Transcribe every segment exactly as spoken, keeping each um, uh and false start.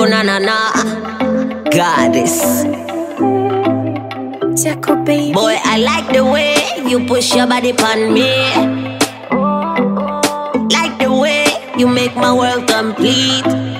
Oh na na na, goddess. Jaco, baby. Boy, I like the way you push your body pon me. Like the way you make my world complete.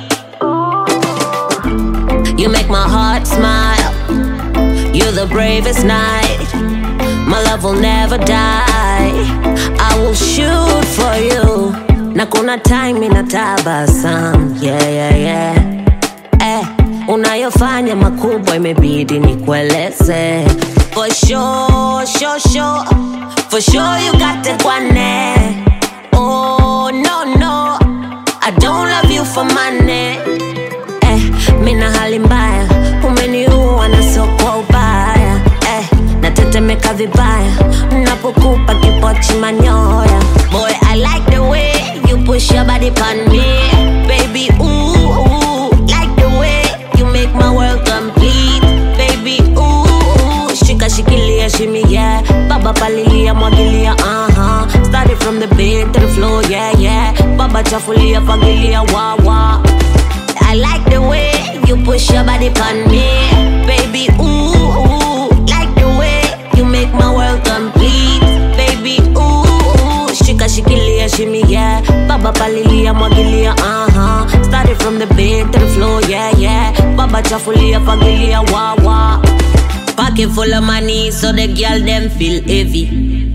You make my heart smile. You're the bravest knight. My love will never die. I will shoot for you. Na kuna time inatabasam. Yeah, yeah, yeah. Eh, unayofanya makubwa imebidi nikueleze. For sure, sure, sure. For sure you got it kwane. Oh, no, no. I don't love you for money. Eh, mina hali mbaya. Umeniua na sio kwa ubaya. Eh, natetemeka vibaya napokupa kipochi manyoya. Boy, I like the way you push your body pon me. Baby, ooh, ooh. Like the way you make my world complete. Baby, ooh, shika shikilia shimmy, yeah. Baba palilia mwagilia, uh-huh. Started from the bed to the floor, yeah, yeah. Baba chafulia fagilia, wah, wah. I like the way you push your body pon me. Baby, ooh, ooh. Like the way you make my world complete. Baby, ooh, shika shikilia shimmy, yeah. Baba palilia mwagilia, uh-huh. Started from the bed to the floor, yeah, yeah. Baba chafulia fagilia, wah, wah. Pocket full of money so the girl them feel heavy.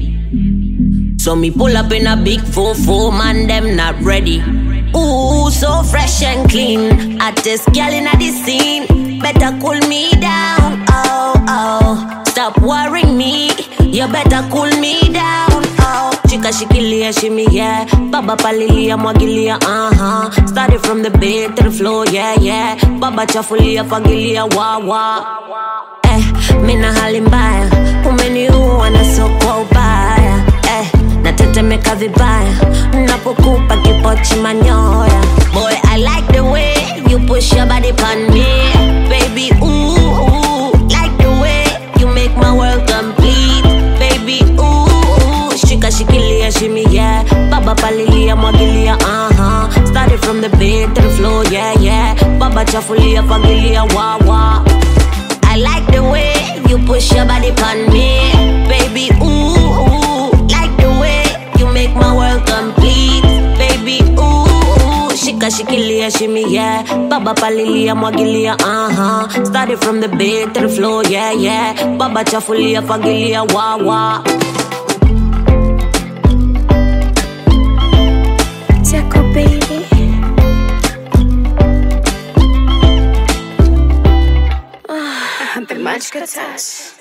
So me pull up in a big four four, man them not ready. Ooh, so fresh and clean. Hottest girl in the scene. Better cool me down, oh, oh. Stop worrying me, you better cool me down, oh. Chika shikilia shimmy, yeah. Baba palilia mwagilia, uh-huh. Started from the bed to the floor, yeah, yeah. Baba chafulia fagilia, wah, wah. Eh, mina hali mbaya. Umeniua na sio kwa ubaya. Eh, natetemeka vibaya napokupa kipochi manyoya. Boy, I like the way you push your body pon me. Baby, ooh, ooh. Like the way you make my world complete. Baby, ooh, shika shikilia shimmy, yeah. Baba palilia mwagilia, uh-huh. Started from the bed to the floor, yeah, yeah. Baba chafulia fagilia, wah, wah. I like the way you push your body pon me. Baby, ooh, ooh. Like the way you make my world complete. Baby, ooh, shika shikilia shimmy, yeah. Baba palilia mwagilia, uh-huh. Started from the bed to the floor, yeah, yeah. Baba chafulia fagilia, wah, wah. Jaco, baby. Ah, the magic touch.